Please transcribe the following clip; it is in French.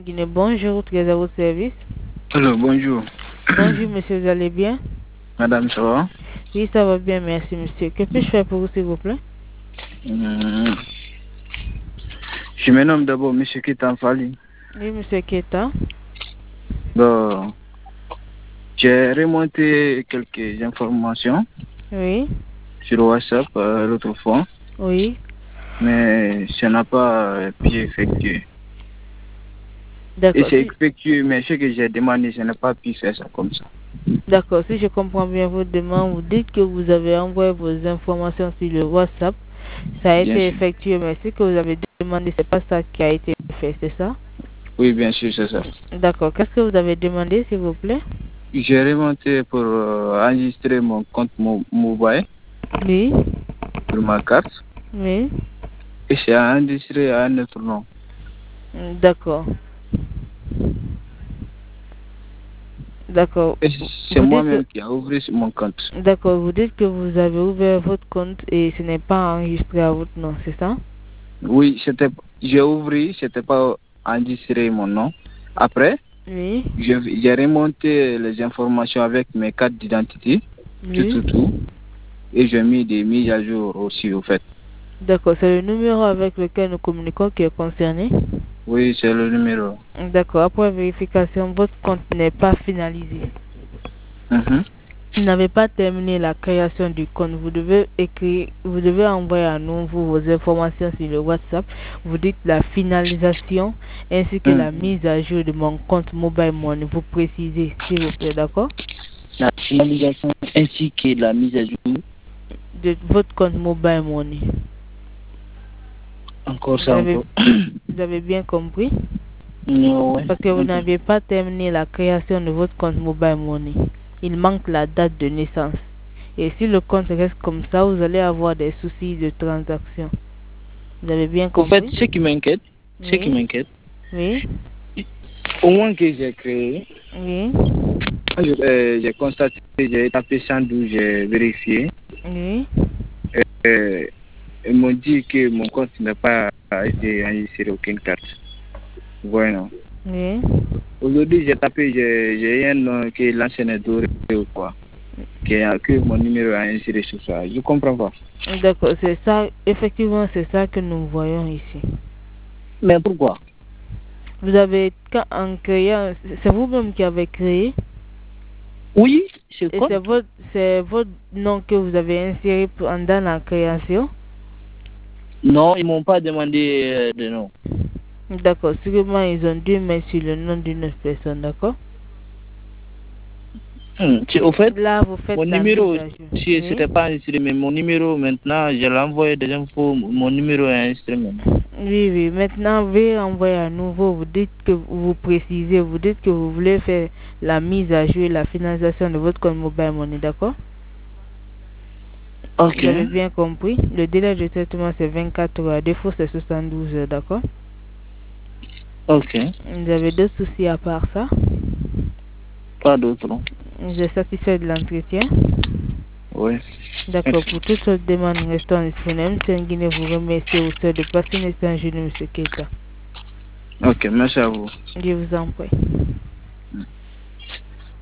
Guinée, bonjour, très à votre service. Alors, bonjour. Bonjour, monsieur, vous allez bien? Madame, ça va? Oui, ça va bien, merci, monsieur. Que puis-je faire pour vous, s'il vous plaît? Hum, Je me nomme d'abord Monsieur Ketan Fali. Oui, monsieur Keta. Donc, j'ai remonté quelques informations Oui, sur WhatsApp l'autre fois, oui. mais ça n'a pas pu effectuer. Et D'accord. c'est effectué, mais ce que j'ai demandé, je n'ai pas pu faire ça comme ça. D'accord, si je comprends bien votre demande, vous dites que vous avez envoyé vos informations sur le WhatsApp. Ça a Bien été sûr. effectué, mais ce que vous avez demandé, c'est pas ça qui a été fait, c'est ça? Oui, bien sûr, c'est ça. D'accord. Qu'est-ce que vous avez demandé, s'il vous plaît? J'ai remonté pour enregistrer mon compte mobile Oui, sur ma carte oui. et c'est enregistré à un autre nom. D'accord. D'accord. Et c'est Vous dites que moi-même qui ai ouvert mon compte. D'accord, vous dites que vous avez ouvert votre compte et ce n'est pas enregistré à votre nom, c'est ça? Oui, j'ai ouvert, c'était pas enregistré mon nom. Après, Oui, j'ai remonté les informations avec mes cartes d'identité, oui. tout. Et j'ai mis des mises à jour aussi, au fait. D'accord, c'est le numéro avec lequel nous communiquons qui est concerné. Oui, c'est le numéro. D'accord, après vérification, votre compte n'est pas finalisé. Mhm. Vous n'avez pas terminé la création du compte. Vous devez écrire, vous devez envoyer à nous vos informations sur le WhatsApp. Vous dites la finalisation ainsi que la mise à jour de mon compte Mobile Money. Vous précisez, s'il vous plaît, d'accord? La finalisation ainsi que la mise à jour. De votre compte Mobile Money. Encore ça, encore. Vous avez bien compris? Non, ouais. Parce que vous n'aviez pas terminé la création de votre compte Mobile Money. Il manque la date de naissance. Et si le compte reste comme ça, vous allez avoir des soucis de transaction. Vous avez bien Au fait, compris? Oui, oui, au moins que j'ai créé, oui, j'ai constaté, j'ai tapé 112, j'ai vérifié. oui, Euh, Ils m'ont dit que mon compte n'a pas été enregistré aucune carte. Voilà. oui. Aujourd'hui, j'ai tapé, j'ai un nom qui est l'ancien doré ou quoi. Que mon numéro est enregistré sur ça. Je comprends pas. D'accord, c'est ça, effectivement, c'est ça que nous voyons ici. Mais pourquoi? Vous avez, en créant, c'est vous-même qui avez créé, Oui, c'est et quoi? c'est votre nom que vous avez inséré dans la création. Non, ils m'ont pas demandé de nom. D'accord, sûrement ils ont dû mettre sur le nom d'une autre personne, d'accord? Au fait, Là, vous faites mon la mise numéro, à jour. si Oui, c'était pas enregistré, mais mon numéro maintenant, je l'ai envoyé des infos, mon numéro est enregistré maintenant. oui. Maintenant, veuillez envoyer à nouveau. Vous dites que vous précisez, vous dites que vous voulez faire la mise à jour et la finalisation de votre compte Mobile Money, d'accord? Ok, Vous avez bien compris. Le délai de traitement, c'est 24 heures. À défaut, c'est 72 heures, d'accord? ok, Vous avez d'autres soucis à part ça? pas d'autre. Vous êtes satisfait de l'entretien? Oui, D'accord, merci. pour toute autre demande, nous restons disponibles. M. Nguyen vous remercie au sein de passer une excellente journée, M. Keita. Ok, merci à vous. Je vous en prie.